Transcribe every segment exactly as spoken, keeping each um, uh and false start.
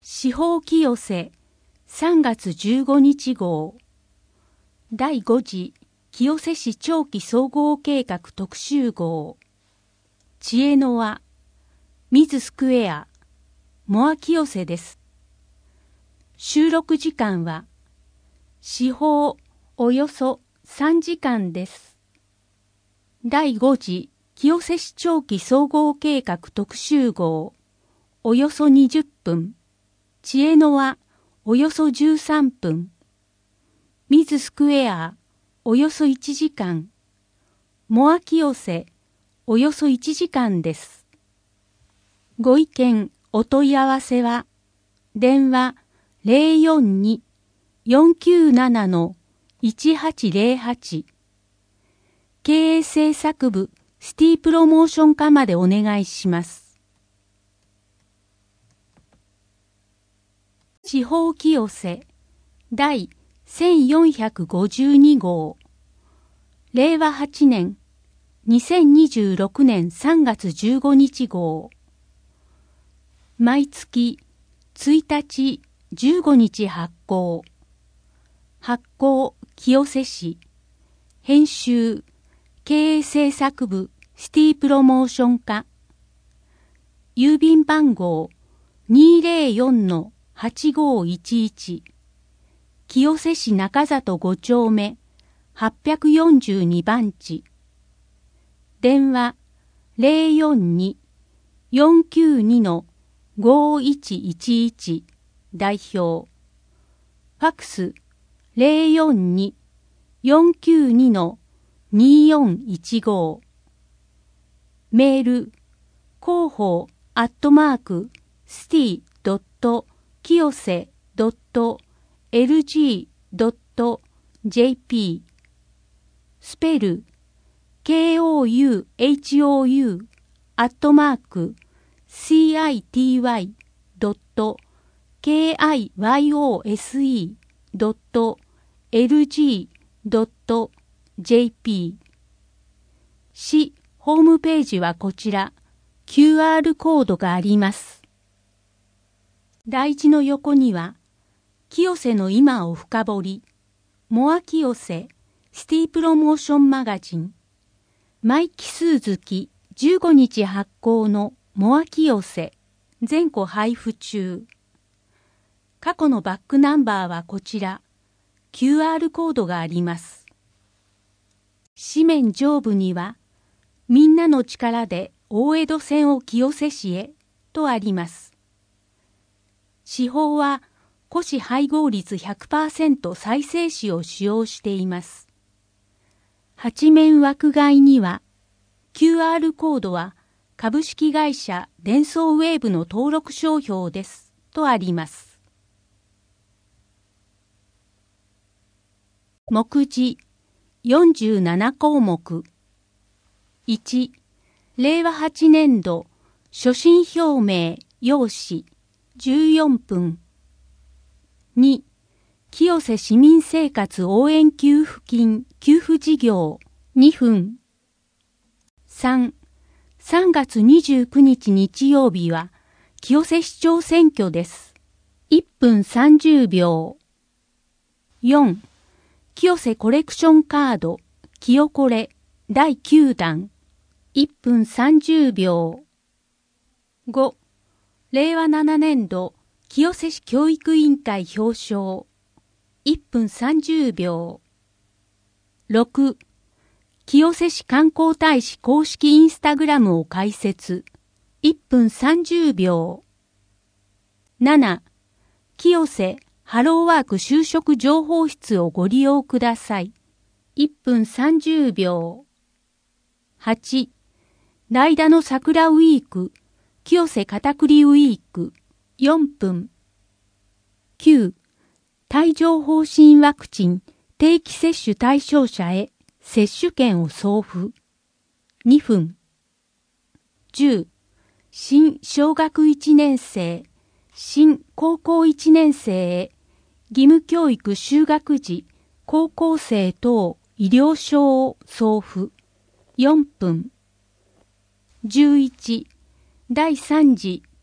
司法清瀬さんがつじゅうごにち号だいご次清瀬市長期総合計画特集号知恵の輪水スクエアモア清瀬です。収録時間は司法およそさんじかんです。だいご次清瀬市長期総合計画特集号およそにじゅっぷん知恵の輪およそじゅうさんぷん水スクエアおよそいちじかんモア清瀬およそいちじかんです。ご意見お問い合わせは電話 ゼロよんに よんきゅうなな いちはちゼロはち 経営制作部シティプロモーション課までお願いします。司法清瀬だいせんよんひゃくごじゅうに号れいわはちねんにせんにじゅうろくねんさんがつじゅうごにち号毎月ついたちじゅうごにち発行発行清瀬市編集経営制作部シティプロモーション課郵便番号 にーぜろよん はちごいちいち 清瀬市中里ご丁目はっぴゃくよんじゅうにばんち電話 ゼロよんに よんきゅうに ごいちいちいち 代表ファクス ゼロよんに よんきゅうに によんいちご メール広報アットマークスティドット清瀬ドットエルジードットジェーピー スペル ケーオーユーエイチオーユー アットマーク シーアイティーワイ ドット ケーアイワイオーエスイー ドット エルジー ドット ジェーピー 市ホームページはこちら キューアール コードがあります。題字の横には清瀬の今を深掘りモア清瀬シティプロモーションマガジン毎期数月じゅうごにち発行のモア清瀬全個配布中。過去のバックナンバーはこちら キューアール コードがあります。紙面上部にはみんなの力で大江戸線を清瀬市へとあります。司法は古紙配合率 ひゃくパーセント 再生紙を使用しています。八面枠外には キューアール コードは株式会社デンソーウェーブの登録商標ですとあります。目次よんじゅうななこうもくいちれいわはちねんど所信表明要旨じゅうよんぷんに清瀬市民生活応援給付金給付事業にふんさん、さんがつにじゅうくにち日曜日は清瀬市長選挙です。いっぷんさんじゅうびょうよん、清瀬コレクションカード清コレだいきゅうだんいっぷんさんじゅうびょうご、れいわななねんど清瀬市教育委員会表彰いっぷんさんじゅうびょうろく、清瀬市観光大使公式インスタグラムを開設いっぷんさんじゅうびょうなな、清瀬ハローワーク就職情報室をご利用くださいいっぷんさんじゅうびょうはち、代打の桜ウィーク清瀬片栗ウィークよんぷんきゅう、帯状疱疹ワクチン定期接種対象者へ接種券を送付にふんじゅう、新小学いちねんせい新高校いちねんせいへ義務教育就学時高校生等医療証を送付よんぷんじゅういち、だいさん次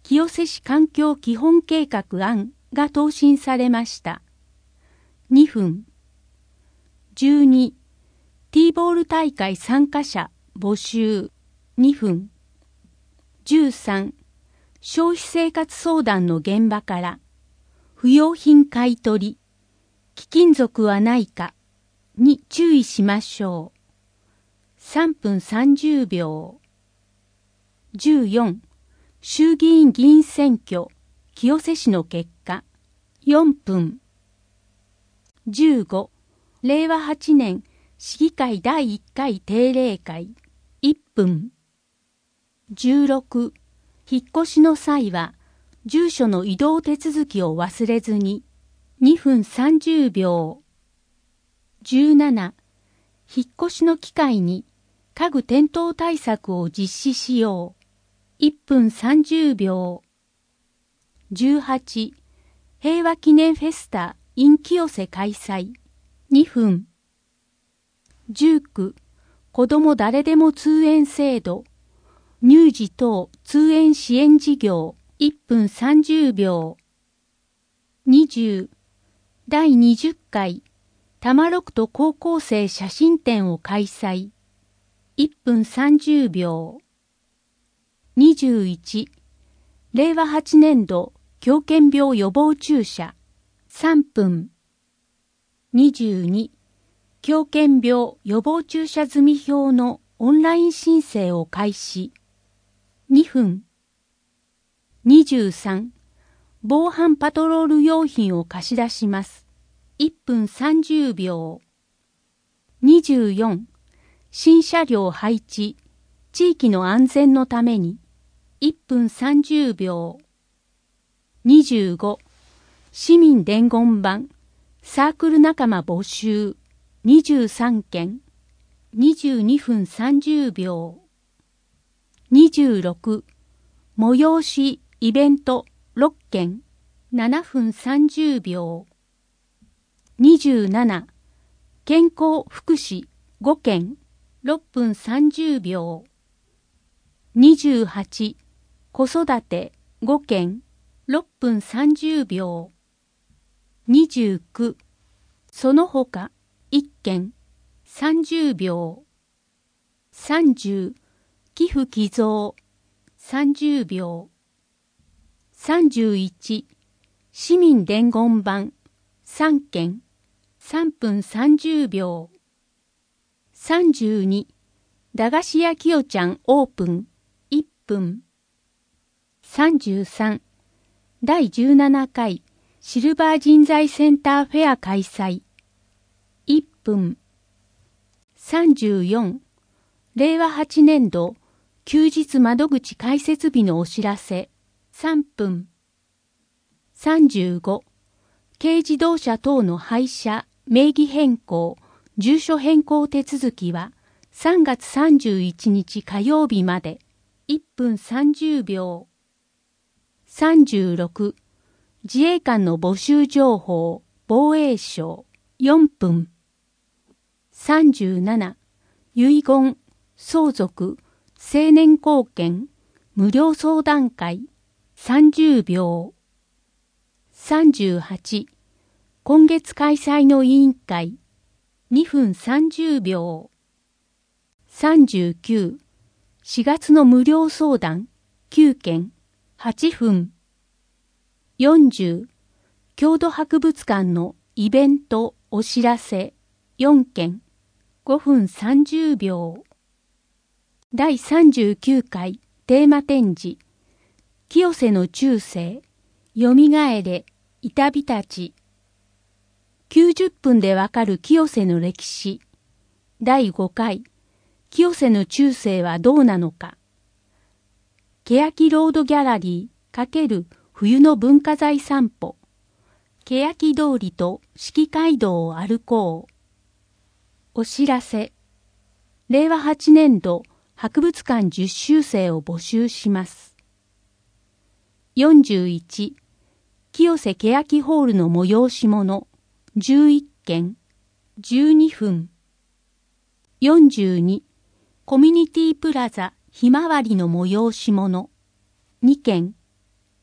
清瀬市環境基本計画案が答申されました。にふん。じゅうに、T ボール大会参加者募集にふん。じゅうさん、消費生活相談の現場から不用品買い取り、貴金属はないかに注意しましょう。さんぷんさんじゅうびょう。じゅうよん、衆議院議員選挙清瀬市の結果よんぷん。じゅうご、れいわはちねん市議会だいいっかい定例会いっぷん。じゅうろく、引っ越しの際は住所の移動手続きを忘れずににふんさんじゅうびょう。じゅうなな、引っ越しの機会に家具転倒対策を実施しよういっぷんさんじゅうびょう。じゅうはち、平和記念フェスタ in 清瀬開催にふん。じゅうきゅう、子ども誰でも通園制度乳児等通園支援事業いっぷんさんじゅうびょう。にじゅう、だいにじゅっかい多摩六都高校生写真展を開催いっぷんさんじゅうびょう。にじゅういち、れいわはちねんど狂犬病予防注射さんぷん。にじゅうに、狂犬病予防注射済み表のオンライン申請を開始にふん。にじゅうさん、防犯パトロール用品を貸し出しますいっぷんさんじゅうびょう。にじゅうよん、新車両配置地域の安全のためにいっぷんさんじゅうびょう。にじゅうご、市民伝言板サークル仲間募集にじゅうさんけんにじゅうにふんさんじゅうびょう。にじゅうろく、催しイベントろっけんななふんさんじゅうびょう。にじゅうなな、健康福祉ごけんろっぷんさんじゅうびょう。にじゅうはち、子育てごけんろっぷんさんじゅうびょう。にじゅうきゅう、その他いっけんさんじゅうびょう。さんじゅう、寄付寄贈さんじゅうびょう。さんじゅういち、市民伝言板さんけんさんぷんさんじゅうびょう。さんじゅうに、駄菓子屋きよちゃんオープンいっぷん。さんじゅうさん、だいじゅうななかいシルバー人材センターフェア開催いっぷん。さんじゅうよん、れいわはちねんど休日窓口開設日のお知らせさんぷん。さんじゅうご、軽自動車等の廃車、名義変更、住所変更手続きはさんがつさんじゅういちにち火曜日までいっぷんさんじゅうびょう。さんじゅうろく、自衛官の募集情報、防衛省よんぷん。さんじゅうなな、遺言、相続、成年後見、無料相談会さんじゅうびょう。さんじゅうはち、今月開催の委員会にふんさんじゅうびょう。さんじゅうきゅう、しがつの無料相談きゅうけんはちふん。よんじゅう、郷土博物館のイベントお知らせよんけんごふんさんじゅうびょう。だいさんじゅうきゅうかいテーマ展示清瀬の中世よみがえれ板日立きゅうじゅっぷんでわかる清瀬の歴史だいごかい清瀬の中世はどうなのか欅ロードギャラリー×冬の文化財散歩欅通りと四季街道を歩こうお知らせれいわはちねんど博物館じゅっしゅうせいを募集しますよんじゅういち清瀬欅ホールの催し物じゅういっけんじゅうにふんよんじゅうにコミュニティプラザひまわりの催し物にけん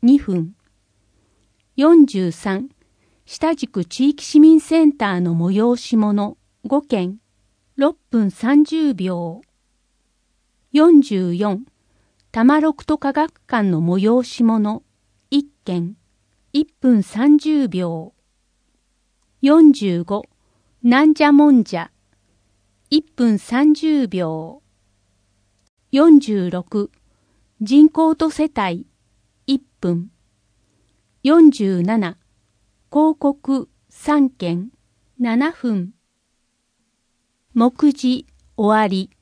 にふん。よんじゅうさん、下宿地域市民センターの催し物ごけん、ろっぷんさんじゅうびょう。よんじゅうよん、多摩六都科学館の催し物いっけん、いっぷんさんじゅうびょう。よんじゅうご、なんじゃもんじゃ、いっぷんさんじゅうびょう。よんじゅうろく、人口と世帯、いっぷん。よんじゅうなな、広告さんけん、ななふん。目次終わり。